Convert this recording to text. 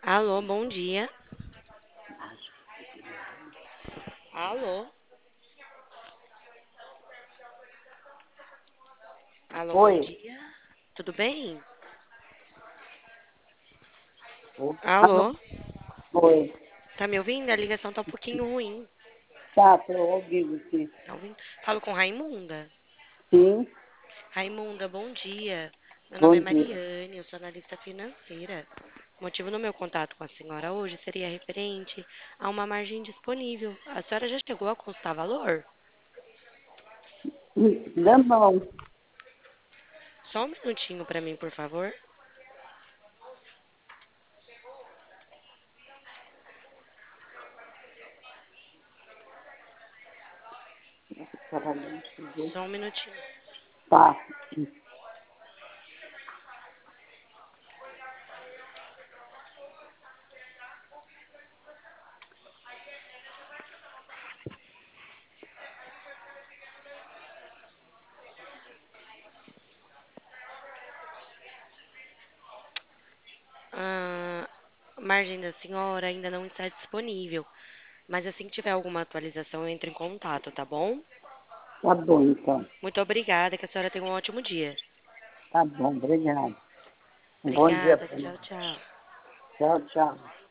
Alô, bom dia. Alô? Alô, bom Oi. dia. Tudo bem? Alô? Alô? Oi. Tá me ouvindo? A ligação tá um pouquinho ruim. Tá, tô ouvindo, sim. Tá ouvindo? Falo com Raimunda. Sim, Raimunda, bom dia. Meu nome bom é dia. Mariane, eu sou analista financeira. O motivo do meu contato com a senhora hoje seria referente a uma margem disponível. A senhora já chegou a constar valor? Não, Só um minutinho para mim, por favor. trabalhando. Só um minutinho. Tá. A margem da senhora ainda não está disponível, mas assim que tiver alguma atualização, eu entro em contato, tá bom? Tá bom, então. Muito obrigada, que a senhora tenha um ótimo dia. Tá bom, obrigado. Um bom dia Obrigada, para mim. tchau, tchau. Tchau, tchau.